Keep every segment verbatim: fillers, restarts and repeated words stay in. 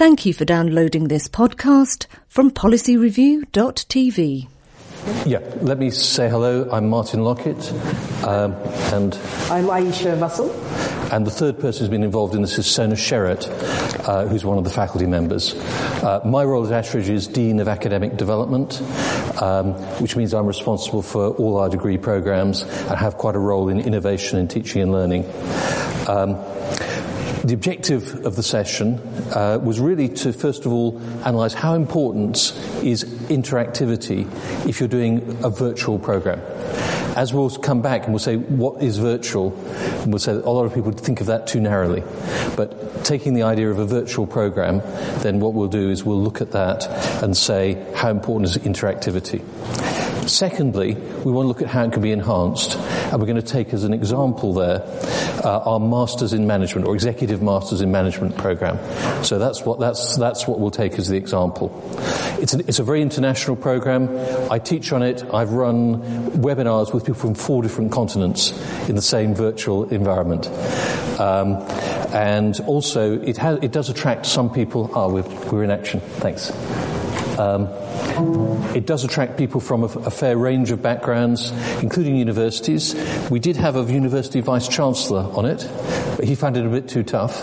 Thank you for downloading this podcast from policy review dot t v. Yeah, let me say hello. I'm Martin Lockett, um, and I'm Aisha Russell. And the third person who's been involved in this is Sona Sherratt, uh, who's one of the faculty members. Uh, my role at Ashridge is Dean of Academic Development, um, which means I'm responsible for all our degree programs and have quite a role in innovation in teaching and learning. Um, The objective of the session uh, was really to, first of all, analyse how important is interactivity if you're doing a virtual programme. As we'll come back and we'll say, what is virtual? And we'll say that a lot of people think of that too narrowly. But taking the idea of a virtual programme, then what we'll do is we'll look at that and say, how important is interactivity? Secondly, we want to look at how it can be enhanced, and we're going to take as an example there uh, our Masters in Management or Executive Masters in Management program. So that's what that's that's what we'll take as the example. It's an, it's a very international program. I teach on it. I've run webinars with people from four different continents in the same virtual environment, um, and also it has it does attract some people. Ah, oh, we're, we're in action. Thanks. Um, It does attract people from a, a fair range of backgrounds, including universities. We did have a university vice-chancellor on it, but he found it a bit too tough.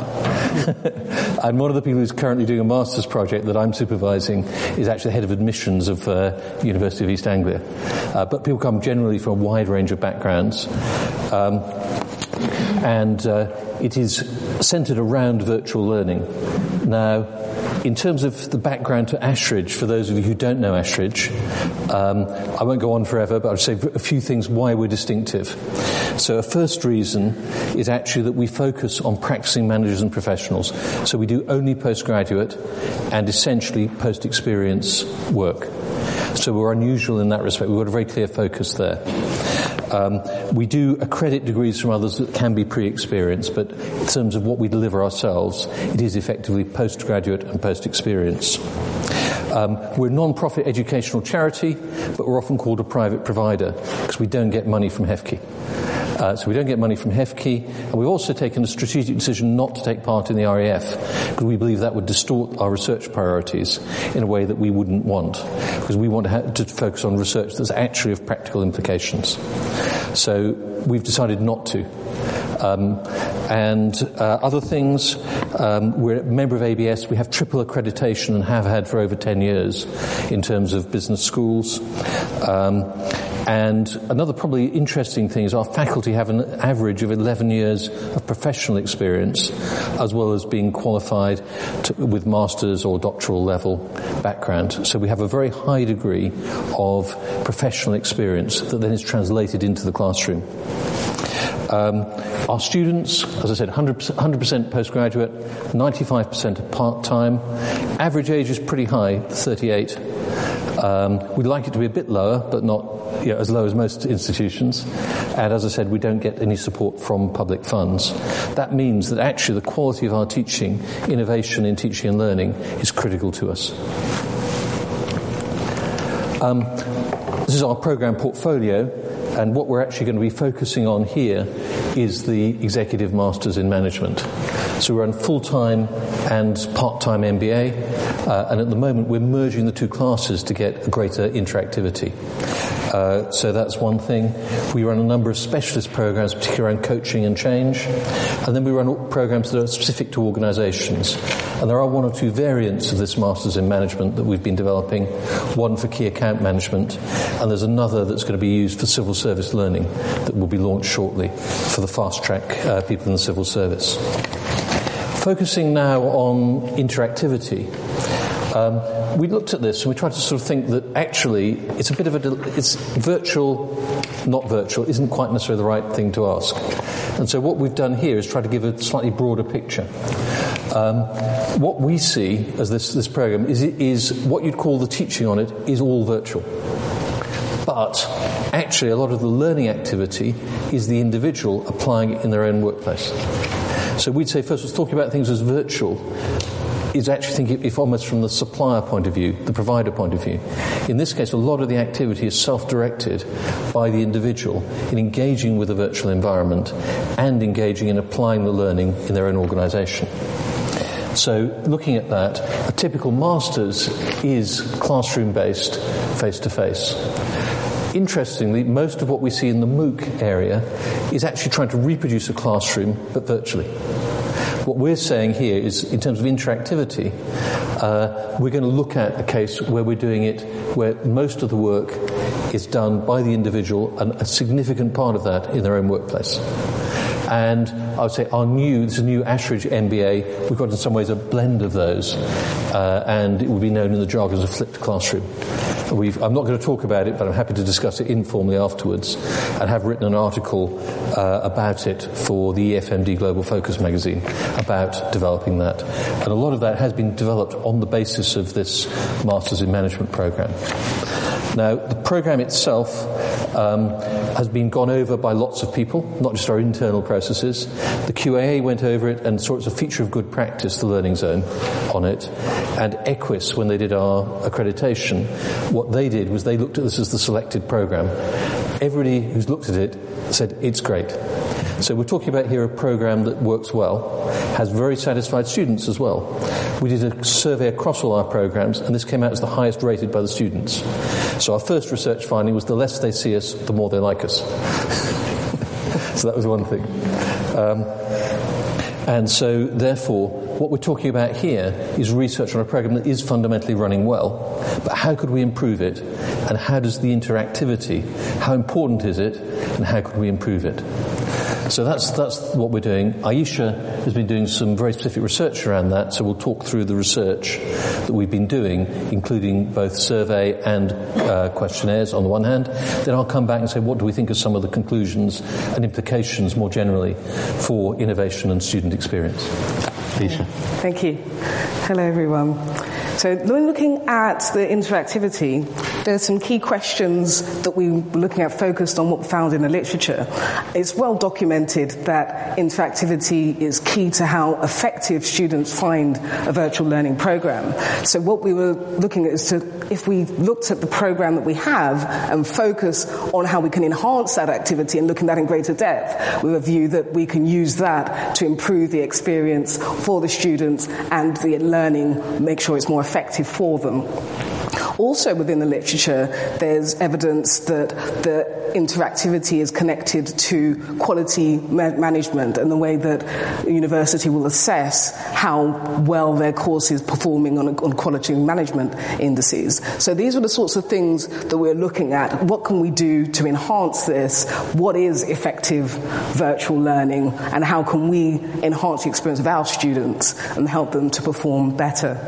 And one of the people who's currently doing a master's project that I'm supervising is actually head of admissions of uh, University of East Anglia. Uh, but people come generally from a wide range of backgrounds. Um, and uh, it is centred around virtual learning. Now, in terms of the background to Ashridge, for those of you who don't know Ashridge, um, I won't go on forever, but I'll say a few things why we're distinctive. So a first reason is actually that we focus on practicing managers and professionals. So we do only postgraduate and essentially post-experience work. So we're unusual in that respect. We've got a very clear focus there. Um, we do accredit degrees from others that can be pre-experienced, but in terms of what we deliver ourselves, it is effectively postgraduate and post-experience. Um, we're a non-profit educational charity, but we're often called a private provider because we don't get money from HEFCE. Uh, so we don't get money from HEFCE, and we've also taken a strategic decision not to take part in the R A F because we believe that would distort our research priorities in a way that we wouldn't want, because we want to, ha- to focus on research that's actually of practical implications. So we've decided not to. Um, and uh, other things, um, we're a member of A B S. We have triple accreditation and have had for over ten years in terms of business schools. Um, and another probably interesting thing is our faculty have an average of eleven years of professional experience, as well as being qualified to, with master's or doctoral level background. So we have a very high degree of professional experience that then is translated into the classroom. Um, our students, as I said, one hundred percent postgraduate, ninety-five percent part-time. Average age is pretty high, thirty-eight. Um, we'd like it to be a bit lower, but not you know, as low as most institutions. And as I said, we don't get any support from public funds. That means that actually the quality of our teaching, innovation in teaching and learning, is critical to us. Um, this is our program portfolio. And what we're actually going to be focusing on here is the Executive Masters in Management. So we run full-time and part-time M B A, uh, and at the moment we're merging the two classes to get a greater interactivity. Uh, so that's one thing. We run a number of specialist programs, particularly around coaching and change. And then we run programs that are specific to organisations. And there are one or two variants of this Masters in Management that we've been developing, one for key account management, and there's another that's going to be used for civil service learning that will be launched shortly for the fast-track uh, people in the civil service. Focusing now on interactivity, um, we looked at this and we tried to sort of think that actually it's a bit of a, it's virtual, not virtual, isn't quite necessarily the right thing to ask. And so what we've done here is try to give a slightly broader picture. Um, what we see as this, this program is, is what you'd call the teaching on it is all virtual. But actually a lot of the learning activity is the individual applying it in their own workplace. So we'd say first, talking about things as virtual is actually thinking if almost from the supplier point of view, the provider point of view. In this case, a lot of the activity is self-directed by the individual in engaging with the virtual environment and engaging in applying the learning in their own organisation. So looking at that, a typical master's is classroom-based, face-to-face. Interestingly, most of what we see in the MOOC area is actually trying to reproduce a classroom, but virtually. What we're saying here is, in terms of interactivity, uh, we're going to look at a case where we're doing it, where most of the work is done by the individual, and a significant part of that in their own workplace. And I would say our new, this is a new Ashridge M B A, we've got in some ways a blend of those, uh, and it will be known in the jargon as a flipped classroom. We've, I'm not going to talk about it, but I'm happy to discuss it informally afterwards, and have written an article uh, about it for the E F M D Global Focus magazine about developing that. And a lot of that has been developed on the basis of this Masters in Management program. Now, the program itself um, has been gone over by lots of people, not just our internal processes. The Q A A went over it and saw it's a feature of good practice, the Learning Zone, on it. And Equus, when they did our accreditation, what they did was they looked at this as the selected program. Everybody who's looked at it said, it's great. So we're talking about here a program that works well, has very satisfied students as well. We did a survey across all our programs, and this came out as the highest rated by the students. So our first research finding was the less they see us, the more they like us. So that was one thing. Um, and so, therefore, what we're talking about here is research on a program that is fundamentally running well, but how could we improve it? And how does the interactivity, how important is it? And how could we improve it? So that's that's what we're doing. Aisha has been doing some very specific research around that, so we'll talk through the research that we've been doing, including both survey and uh, questionnaires on the one hand. Then I'll come back and say, what do we think are some of the conclusions and implications more generally for innovation and student experience? Aisha. Thank you. Hello, everyone. So when looking at the interactivity, there's some key questions that we were looking at focused on what we found in the literature. It's well documented that interactivity is key to how effective students find a virtual learning program. So what we were looking at is to, if we looked at the program that we have and focus on how we can enhance that activity and look at that in greater depth, with a view that we can use that to improve the experience for the students and the learning, make sure it's more effective for them. Also within the literature, there's evidence that the interactivity is connected to quality ma- management and the way that the university will assess how well their course is performing on, on quality management indices. So these are the sorts of things that we're looking at. What can we do to enhance this? What is effective virtual learning? And how can we enhance the experience of our students and help them to perform better?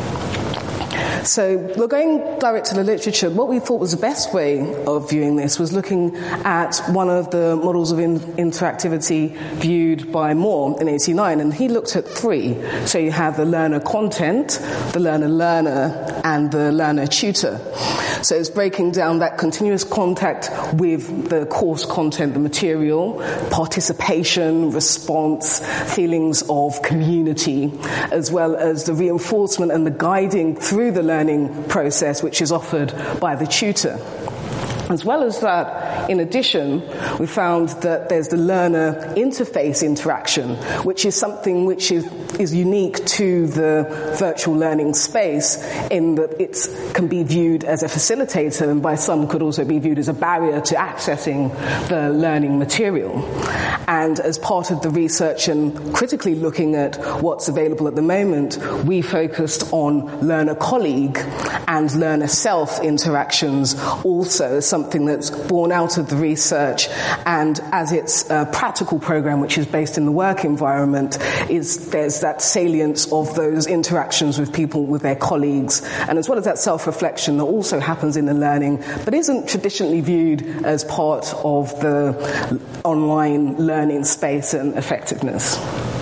So we're going direct to the literature. What we thought was the best way of viewing this was looking at one of the models of in- interactivity viewed by Moore in eighty-nine, and he looked at three. So you have the learner content, the learner learner, and the learner tutor. So it's breaking down that continuous contact with the course content, the material, participation, response, feelings of community, as well as the reinforcement and the guiding through the learning process, which is offered by the tutor. As well as that, in addition, we found that there's the learner interface interaction, which is something which is, is unique to the virtual learning space in that it can be viewed as a facilitator and by some could also be viewed as a barrier to accessing the learning material. And as part of the research and critically looking at what's available at the moment, we focused on learner-colleague and learner-self interactions also as something that's born out of the research, and as it's a practical program which is based in the work environment, is there's that salience of those interactions with people, with their colleagues, and as well as that self-reflection that also happens in the learning, but isn't traditionally viewed as part of the online learning space and effectiveness.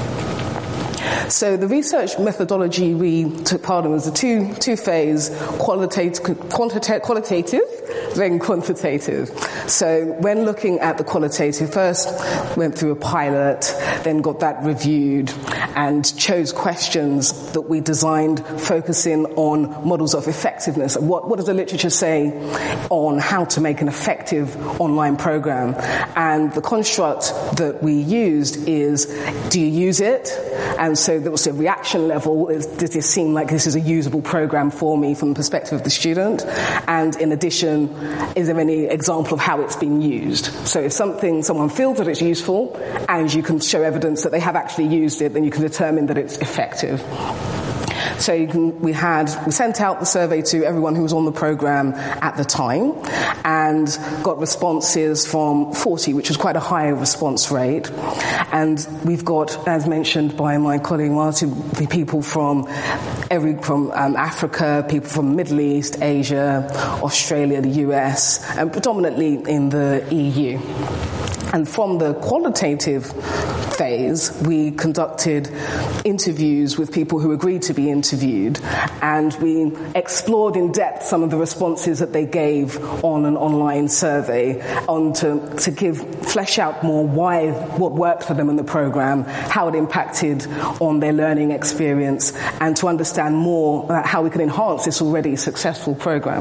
So the research methodology we took part in was a two, two-phase, qualitative, quantita- qualitative, then quantitative. So when looking at the qualitative, first went through a pilot, then got that reviewed, and chose questions that we designed focusing on models of effectiveness. What, what does the literature say on how to make an effective online program? And the construct that we used is, do you use it? And so So there was a reaction level. Is, does this seem like this is a usable program for me from the perspective of the student? And in addition, is there any example of how it's been used? So if something, someone feels that it's useful and you can show evidence that they have actually used it, then you can determine that it's effective. So you can, we had, we sent out the survey to everyone who was on the program at the time and got responses from forty, which was quite a high response rate. And we've got, as mentioned by my colleague Martin, the people from every, from um, Africa, people from the Middle East, Asia, Australia, the U S, and predominantly in the E U. And from the qualitative phase, we conducted interviews with people who agreed to be interviewed, and we explored in depth some of the responses that they gave on an online survey on to, to give, flesh out more why, what worked for them in the program, how it impacted on their learning experience, and to understand more about how we can enhance this already successful program.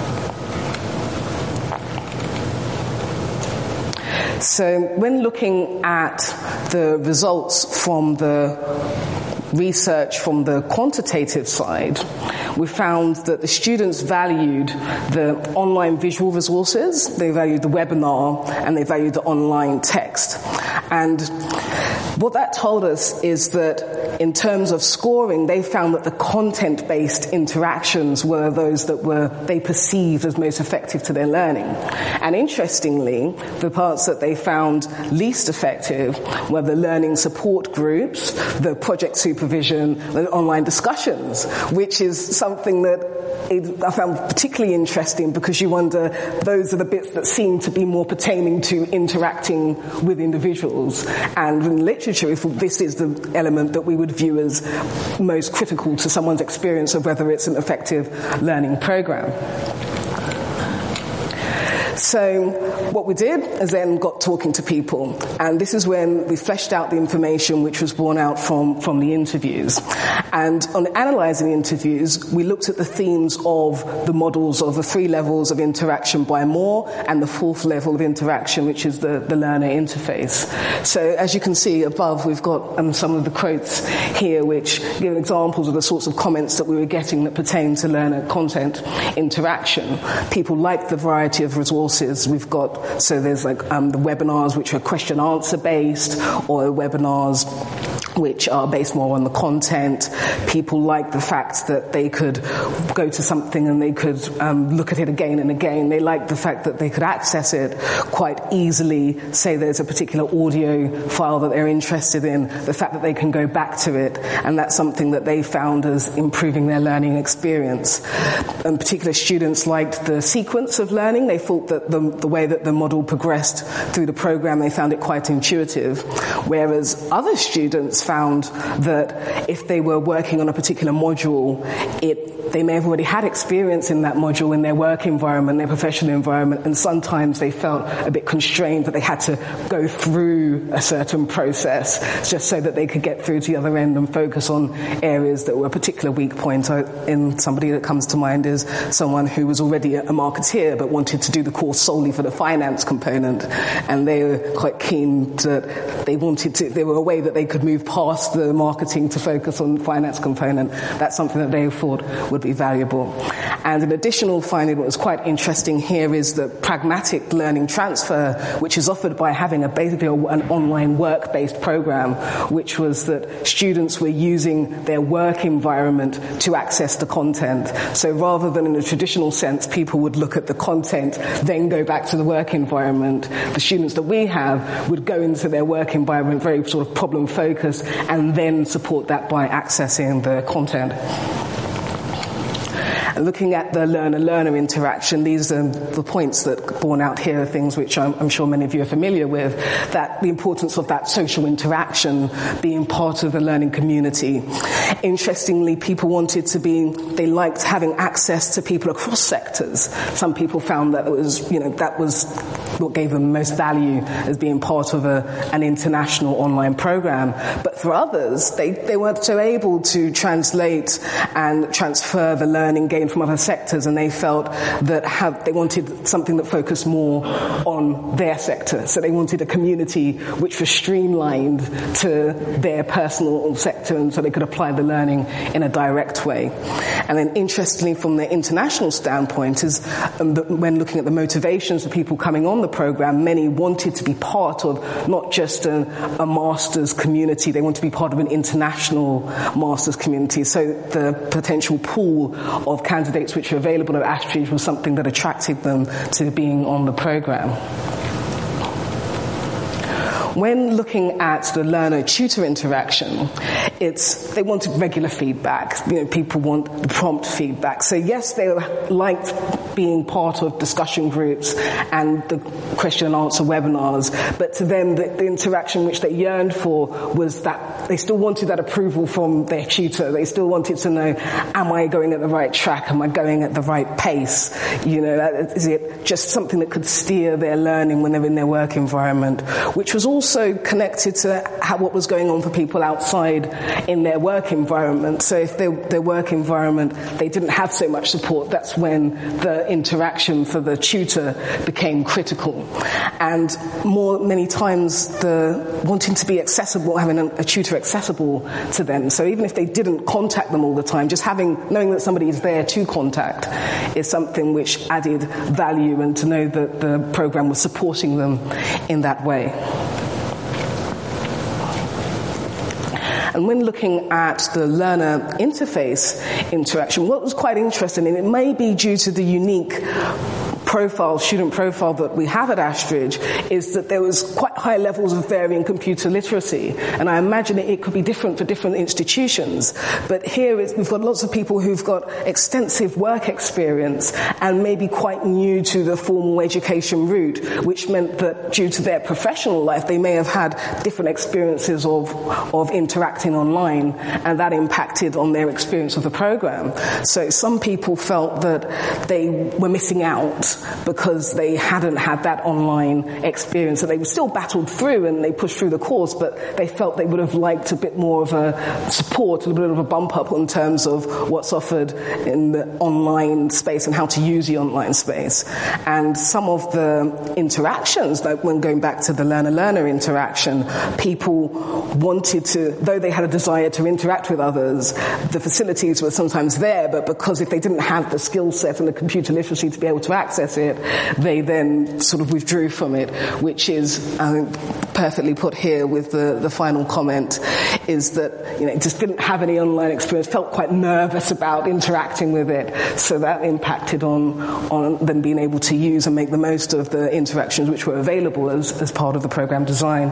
So when looking at the results from the research from the quantitative side, we found that the students valued the online visual resources, they valued the webinar, and they valued the online text. And what that told us is that in terms of scoring, they found that the content-based interactions were those that were they perceived as most effective to their learning. And interestingly, the parts that they found least effective were the learning support groups, the project supervision, the online discussions, which is something that it, I found particularly interesting because you wonder, those are the bits that seem to be more pertaining to interacting with individuals. And in literature, we thought this is the element that we would view as most critical to someone's experience of whether it's an effective learning program. So what we did is then got talking to people, and this is when we fleshed out the information which was borne out from, from the interviews. And on analysing the interviews, we looked at the themes of the models of the three levels of interaction by Moore and the fourth level of interaction, which is the, the learner interface. So as you can see above, we've got um, some of the quotes here which give examples of the sorts of comments that we were getting that pertain to learner content interaction. People like the variety of resources. We've got, so there's like um, the webinars which are question answer based, or webinars which are based more on the content. People like the fact that they could go to something and they could um, look at it again and again. They like the fact that they could access it quite easily. Say there's a particular audio file that they're interested in, the fact that they can go back to it, and that's something that they found as improving their learning experience. And particular students liked the sequence of learning. They thought that the, the way that the model progressed through the program, they found it quite intuitive, whereas other students found that if they were working on a particular module, it they may have already had experience in that module in their work environment, their professional environment, and sometimes they felt a bit constrained that they had to go through a certain process just so that they could get through to the other end and focus on areas that were a particular weak point. In somebody that comes to mind is someone who was already a marketeer but wanted to do the course solely for the finance component, and they were quite keen that they wanted to, there were a way that they could move past the marketing to focus on the finance component. That's something that they thought would be valuable. And an additional finding that was quite interesting here is the pragmatic learning transfer, which is offered by having a basically an online work-based program, which was that students were using their work environment to access the content. So rather than in a traditional sense, people would look at the content, then go back to the work environment, the students that we have would go into their work environment very sort of problem-focused and then support that by accessing the content. Looking at the learner-learner interaction, these are the points that are borne out here, are things which I'm, I'm sure many of you are familiar with, that the importance of that social interaction being part of the learning community. Interestingly, people wanted to be, they liked having access to people across sectors. Some people found that it was, you know, that was what gave them most value as being part of a, an international online program. But for others, they, they weren't so able to translate and transfer the learning gained from other sectors, and they felt that have, they wanted something that focused more on their sector. So they wanted a community which was streamlined to their personal sector, and so they could apply the learning in a direct way. And then interestingly, from the international standpoint, is um, the, when looking at the motivations of people coming on the program, many wanted to be part of not just a, a master's community, they want to be part of an international master's community. So the potential pool of candidates which are available at Ashridge was something that attracted them to being on the program. When looking at the learner-tutor interaction, it's they wanted regular feedback. You know, people want prompt feedback. So yes, they liked being part of discussion groups and the question and answer webinars, but to them, the, the interaction which they yearned for was that they still wanted that approval from their tutor. They still wanted to know, am I going at the right track? Am I going at the right pace? You know, is it just something that could steer their learning when they're in their work environment, which was all also connected to how, what was going on for people outside in their work environment. So if they, their work environment, they didn't have so much support, that's when the interaction for the tutor became critical. And more, many times, the wanting to be accessible, having a, a tutor accessible to them. So even if they didn't contact them all the time, just having, knowing that somebody is there to contact is something which added value, and to know that the program was supporting them in that way. And when looking at the learner interface interaction, what was quite interesting, and it may be due to the unique profile, student profile that we have at Ashridge, is that there was quite high levels of varying computer literacy. And I imagine it, it could be different for different institutions. But here it's, we've got lots of people who've got extensive work experience and maybe quite new to the formal education route, which meant that due to their professional life, they may have had different experiences of, of interacting online, and that impacted on their experience of the program. So some people felt that they were missing out because they hadn't had that online experience, and they were still battled through and they pushed through the course, but they felt they would have liked a bit more of a support, a little bit of a bump up in terms of what's offered in the online space and how to use the online space. And some of the interactions, like when going back to the learner-learner interaction, people wanted to, though they had a desire to interact with others, the facilities were sometimes there, but because if they didn't have the skill set and the computer literacy to be able to access it, they then sort of withdrew from it, which is I think, perfectly put here with the, the final comment, is that, you know, it just didn't have any online experience, felt quite nervous about interacting with it, so that impacted on, on them being able to use and make the most of the interactions which were available as, as part of the program design.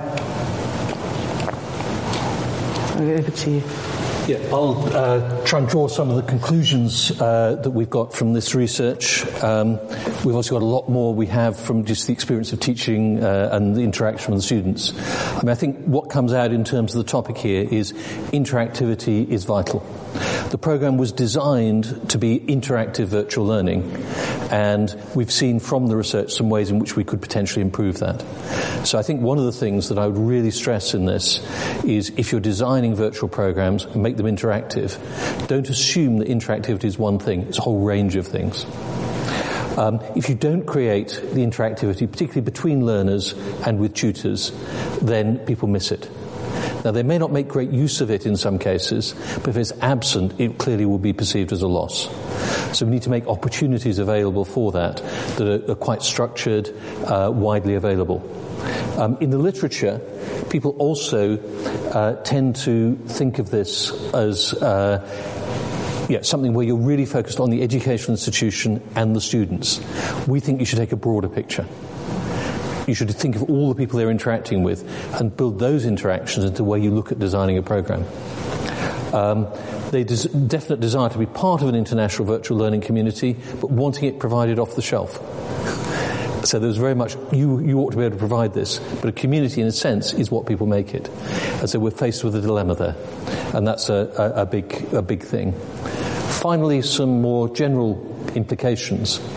Over to you. Yeah, I'll uh, try and draw some of the conclusions uh, that we've got from this research. Um, we've also got a lot more we have from just the experience of teaching uh, and the interaction with the students. I mean, I think what comes out in terms of the topic here is interactivity is vital. The program was designed to be interactive virtual learning, and we've seen from the research some ways in which we could potentially improve that. So I think one of the things that I would really stress in this is, if you're designing virtual programs, make them interactive. Don't assume that interactivity is one thing. It's a whole range of things. Um, if you don't create the interactivity, particularly between learners and with tutors, then people miss it. Now, they may not make great use of it in some cases, but if it's absent, it clearly will be perceived as a loss. So we need to make opportunities available for that that are, are quite structured, uh, widely available. Um, in the literature, people also uh, tend to think of this as uh, yeah, something where you're really focused on the educational institution and the students. We think you should take a broader picture. You should think of all the people they're interacting with and build those interactions into the way you look at designing a program. Um, they des- definite desire to be part of an international virtual learning community, but wanting it provided off the shelf. So there's very much, you, you ought to be able to provide this, but a community in a sense is what people make it. And so we're faced with a dilemma there. And that's a, a, a big, a big thing. Finally, some more general implications.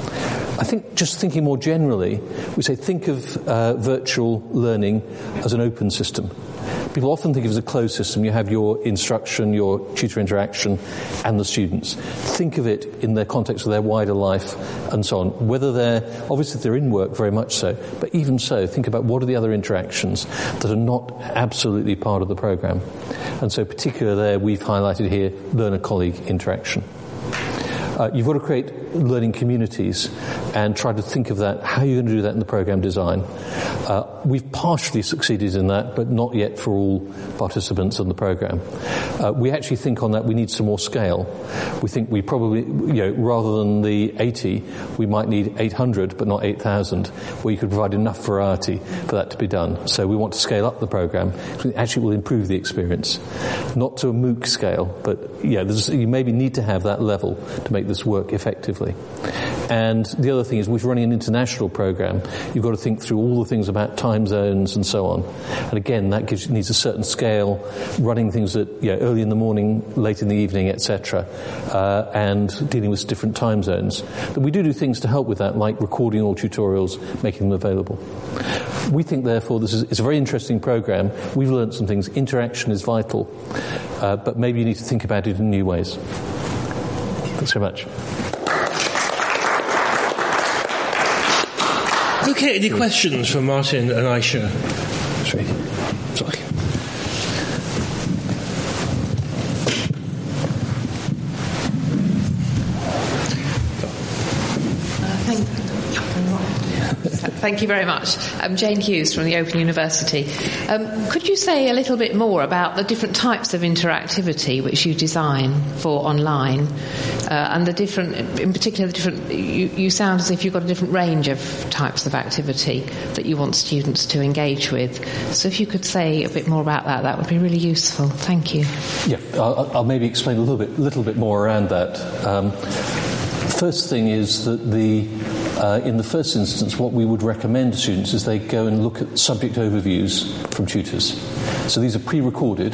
I think just thinking more generally, we say think of uh, virtual learning as an open system. People often think of it as a closed system. You have your instruction, your tutor interaction, and the students. Think of it in the context of their wider life and so on. Whether they're, obviously if they're in work, very much so, but even so, think about what are the other interactions that are not absolutely part of the programme. And so particularly there, we've highlighted here learner-colleague interaction. Uh, you've got to create learning communities and try to think of that, how you're going to do that in the programme design. Uh, we've partially succeeded in that, but not yet for all participants in the programme. Uh, we actually think on that we need some more scale. We think we probably, you know, rather than the eighty, we might need eight hundred, but not eight thousand, where you could provide enough variety for that to be done. So we want to scale up the programme, because it actually will improve the experience. Not to a MOOC scale, but yeah, there's, you maybe need to have that level to make this work effectively. And the other thing is, we're running an international program. You've got to think through all the things about time zones and so on. And again, that gives, needs a certain scale, running things at, you know, early in the morning, late in the evening, et cetera, uh, and dealing with different time zones. But we do do things to help with that, like recording all tutorials, making them available. We think, therefore, this is it's a very interesting program. We've learned some things. Interaction is vital, uh, but maybe you need to think about it in new ways. Thanks very much. Okay, any questions for Martin and Aisha? Sorry. Sorry. Thank you very much. I'm Jane Hughes from the Open University. Um, could you say a little bit more about the different types of interactivity which you design for online, uh, and the different, in particular, the different? You, you sound as if you've got a different range of types of activity that you want students to engage with. So if you could say a bit more about that, that would be really useful. Thank you. Yeah, I'll, I'll maybe explain a little bit, little bit more around that. Um, first thing is that the Uh, in the first instance, what we would recommend to students is they go and look at subject overviews from tutors. So these are pre-recorded,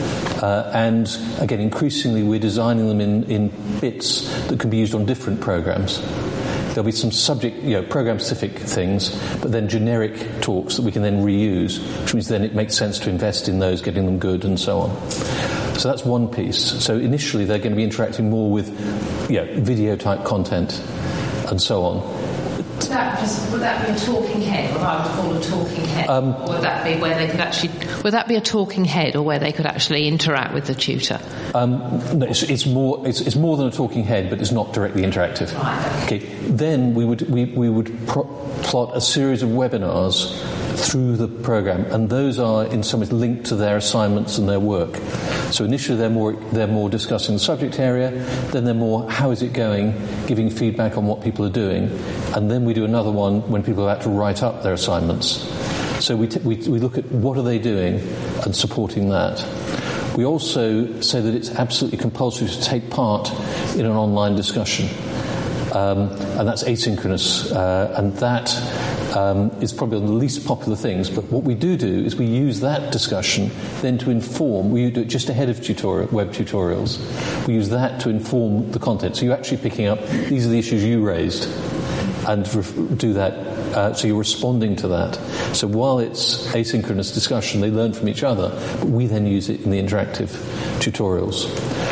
uh, and again, increasingly we're designing them in, in bits that can be used on different programs. There'll be some subject, you know, program-specific things, but then generic talks that we can then reuse, which means then it makes sense to invest in those, getting them good, and so on. So that's one piece. So initially, they're going to be interacting more with, you know, video-type content, and so on. Would that, just, would that be a talking head, what I would call a talking head? Um, or would that be where they could actually, would that be a talking head, or where they could actually interact with the tutor? Um, no, it's, it's more, it's, it's more than a talking head, but it's not directly interactive. Right. Okay. Then we would, we, we would pro- plot a series of webinars through the program, and those are in some ways linked to their assignments and their work. So initially they're more they're more discussing the subject area, then they're more how is it going, giving feedback on what people are doing, and then we do another one when people have had to write up their assignments. So we t- we, we look at what are they doing and supporting that. We also say that it's absolutely compulsory to take part in an online discussion, um, and that's asynchronous, uh, and that Um, is probably one of the least popular things, but what we do do is we use that discussion then to inform. We do it just ahead of tutorial, web tutorials. We use that to inform the content. So you're actually picking up, these are the issues you raised, and ref- do that, uh, so you're responding to that. So while it's asynchronous discussion, they learn from each other, but we then use it in the interactive tutorials.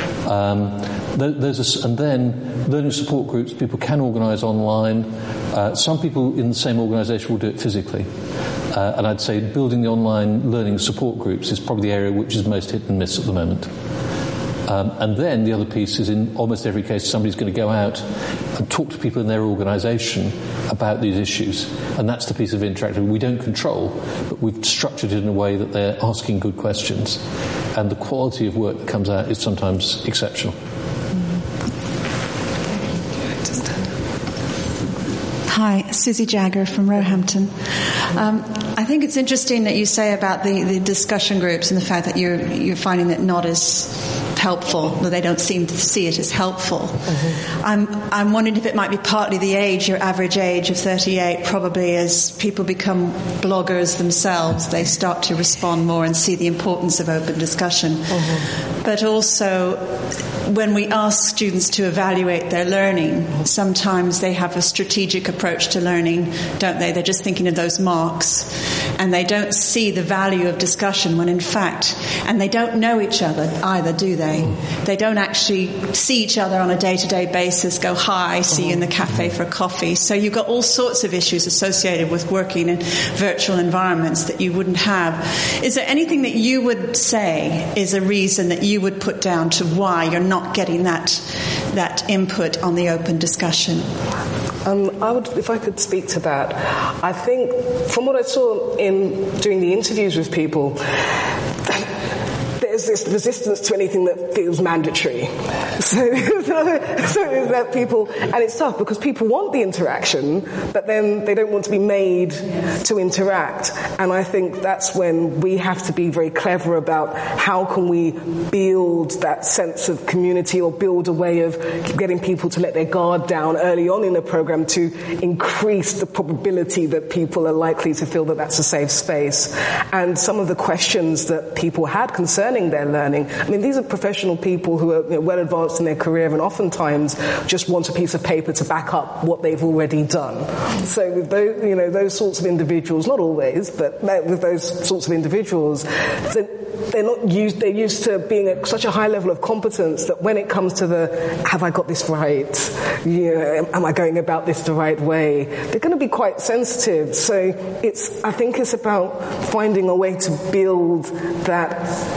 Um, th- those are, and then learning support groups, people can organise online. Uh, some people in the same organisation will do it physically. Uh, and I'd say building the online learning support groups is probably the area which is most hit and miss at the moment. Um, and then the other piece is, in almost every case, somebody's going to go out and talk to people in their organisation about these issues. And that's the piece of interactive we don't control, but we've structured it in a way that they're asking good questions. And the quality of work that comes out is sometimes exceptional. Hi, Susie Jagger from Roehampton. Um, I think it's interesting that you say about the, the discussion groups and the fact that you're you're finding that not as helpful, though they don't seem to see it as helpful. Mm-hmm. I'm, I'm wondering if it might be partly the age, your average age of thirty-eight, probably as people become bloggers themselves, they start to respond more and see the importance of open discussion. Mm-hmm. But also, when we ask students to evaluate their learning, sometimes they have a strategic approach to learning, don't they? They're just thinking of those marks, and they don't see the value of discussion when in fact, and they don't know each other either, do they? They don't actually see each other on a day-to-day basis, go, hi, see you in the cafe for a coffee. So you've got all sorts of issues associated with working in virtual environments that you wouldn't have. Is there anything that you would say is a reason that you would put down to why you're not getting that that input on the open discussion? Um, I would, if I could speak to that, I think from what I saw in doing the interviews with people, there's this resistance to anything that feels mandatory. So, so, so that people, and it's tough because people want the interaction, but then they don't want to be made to interact. And I think that's when we have to be very clever about how can we build that sense of community, or build a way of getting people to let their guard down early on in the program to increase the probability that people are likely to feel that that's a safe space. And some of the questions that people had concerning their learning, I mean, these are professional people who are, you know, well advanced in their career, and oftentimes just want a piece of paper to back up what they've already done. So with those, you know, those sorts of individuals, not always, but with those sorts of individuals, they're not used, they're used to being at such a high level of competence that when it comes to the, have I got this right? You know, am I going about this the right way? They're going to be quite sensitive. So it's, I think it's about finding a way to build that,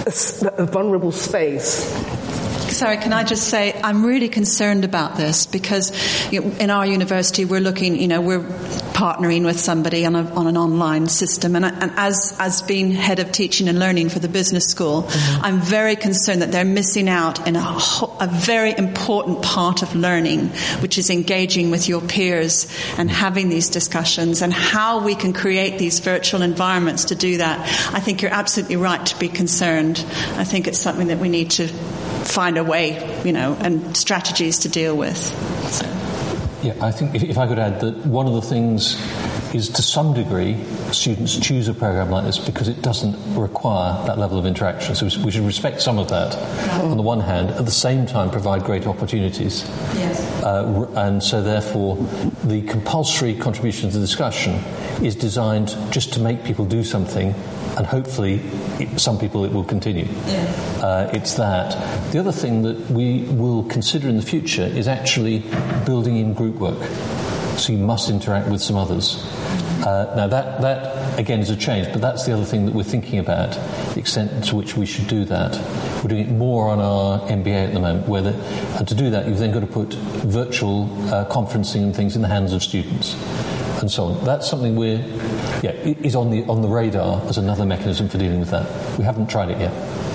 a, a vulnerable space. Sorry, can I just say, I'm really concerned about this because, you know, in our university we're looking, you know, we're partnering with somebody on, a, on an online system, and, and as as being head of teaching and learning for the business school, mm-hmm. I'm very concerned that they're missing out in a, a very important part of learning, which is engaging with your peers and having these discussions, and how we can create these virtual environments to do that. I think you're absolutely right to be concerned. I think it's something that we need to find a way, you know, and strategies to deal with. So. Yeah, I think if, if I could add that one of the things is, to some degree, students choose a program like this because it doesn't require that level of interaction. So we should respect some of that mm-hmm. on the one hand, at the same time provide great opportunities. Yes. Uh, and so therefore the compulsory contribution to the discussion is designed just to make people do something, and hopefully it, some people it will continue. Yeah. Uh, it's that. The other thing that we will consider in the future is actually building in group work. So you must interact with some others. Uh, now that, that again is a change, but that's the other thing that we're thinking about, the extent to which we should do that. We're doing it more on our M B A at the moment, where the, and to do that you've then got to put virtual uh, conferencing and things in the hands of students, and so on. That's something we're, yeah, is on the on the radar as another mechanism for dealing with that. We haven't tried it yet.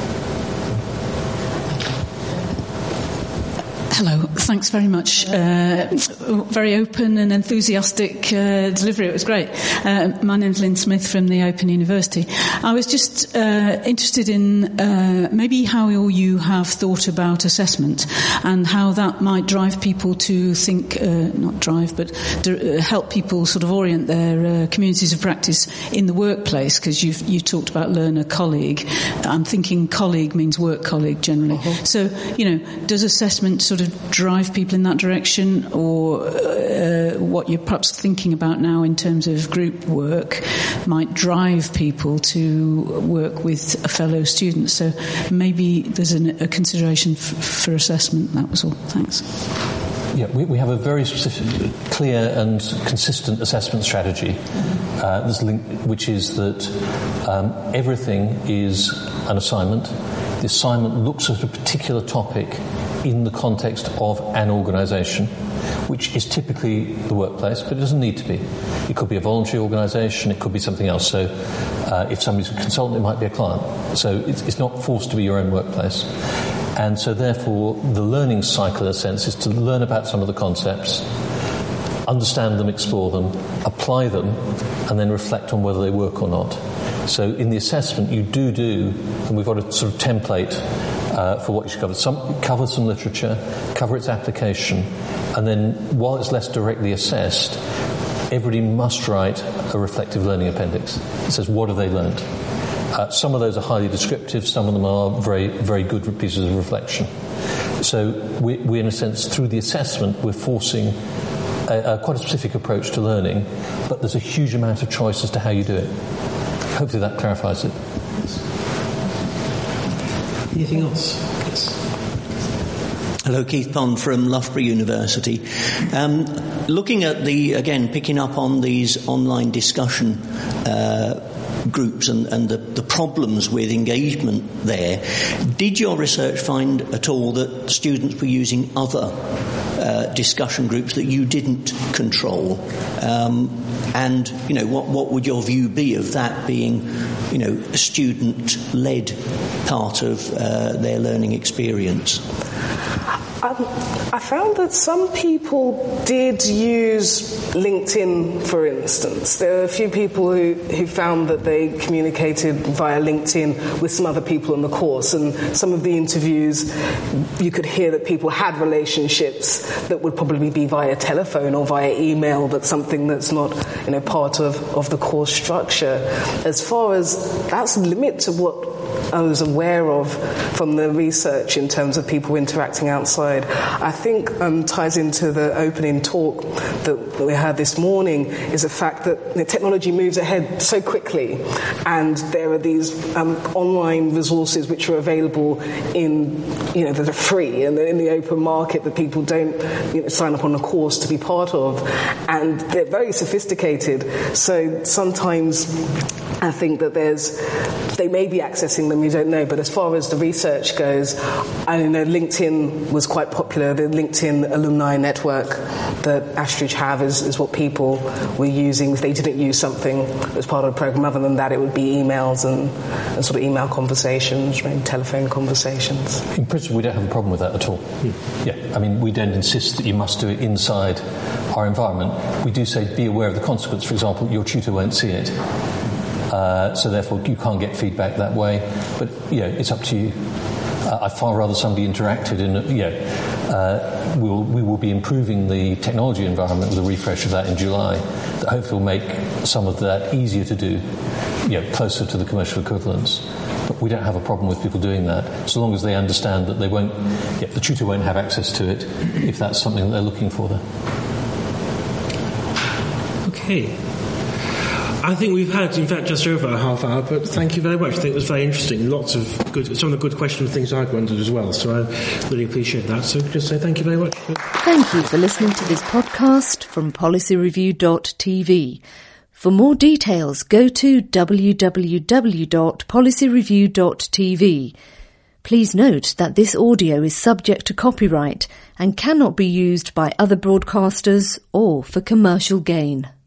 Hello, thanks very much. Uh, very open and enthusiastic uh, delivery, it was great. Uh, my name's Lynn Smith from the Open University. I was just uh, interested in uh, maybe how you have thought about assessment and how that might drive people to think, uh, not drive, but to, uh, help people sort of orient their uh, communities of practice in the workplace, because you've you talked about learner colleague. I'm thinking colleague means work colleague generally. Uh-huh. So, you know, does assessment sort of drive people in that direction, or uh, what you're perhaps thinking about now in terms of group work might drive people to work with fellow students? So maybe there's an, a consideration f- for assessment. That was all. Thanks. Yeah, we, we have a very specific, clear and consistent assessment strategy, uh, this link, which is that um, everything is an assignment. The assignment looks at a particular topic in the context of an organisation, which is typically the workplace, but it doesn't need to be. It could be a voluntary organisation, it could be something else. So uh, if somebody's a consultant, it might be a client. So it's, it's not forced to be your own workplace. And so therefore the learning cycle, in a sense, is to learn about some of the concepts, understand them, explore them, apply them, and then reflect on whether they work or not. So in the assessment you do do, and we've got a sort of template uh, for what you should cover. Some, cover some literature, cover its application, and then while it's less directly assessed, everybody must write a reflective learning appendix. It says, what have they learned? Uh, some of those are highly descriptive, some of them are very, very good pieces of reflection. So we, we in a sense, through the assessment, we're forcing a, a quite a specific approach to learning, but there's a huge amount of choice as to how you do it. Hopefully that clarifies it. Anything else? Yes. Hello, Keith Pond from Loughborough University. Um, looking at the, again, picking up on these online discussion uh, groups and, and the, the problems with engagement there, did your research find at all that students were using other uh, discussion groups that you didn't control? Um, and, you know, what, what would your view be of that being, you know, a student-led part of uh, their learning experience? Um, I found that some people did use LinkedIn, for instance. There were a few people who, who found that they communicated via LinkedIn with some other people in the course, and some of the interviews you could hear that people had relationships that would probably be via telephone or via email, but something that's not, you know, part of, of the course structure. As far as that's the limit to what I was aware of from the research in terms of people interacting outside. I think um, ties into the opening talk that we had this morning is the fact that you know, technology moves ahead so quickly, and there are these um, online resources which are available in, you know, that are free and they're in the open market that people don't you know, sign up on a course to be part of, and they're very sophisticated. So sometimes I think that there's, they may be accessing them, you don't know, but as far as the research goes, I know LinkedIn was quite popular. The LinkedIn alumni network that Astridge have is, is what people were using if they didn't use something as part of the program. Other than that, it would be emails and, and sort of email conversations, maybe telephone conversations. In principle, we don't have a problem with that at all. Hmm. Yeah, I mean, we don't insist that you must do it inside our environment. We do say be aware of the consequence. For example, your tutor won't see it. Uh, so therefore you can't get feedback that way, but you know, it's up to you. Uh, I'd far rather somebody interacted in, you know, uh, we'll, we will be improving the technology environment with a refresh of that in July, that hopefully will make some of that easier to do, you know, closer to the commercial equivalents. But we don't have a problem with people doing that, so long as they understand that they won't, yeah, the tutor won't have access to it if that's something that they're looking for there. Okay. I think we've had, in fact, just over a half hour, but thank you very much. I think it was very interesting. Lots of good, some of the good questions, things I'd wondered as well, so I really appreciate that. So just say thank you very much. Thank you for listening to this podcast from policy review dot t v. For more details, go to w w w dot policy review dot t v. Please note that this audio is subject to copyright and cannot be used by other broadcasters or for commercial gain.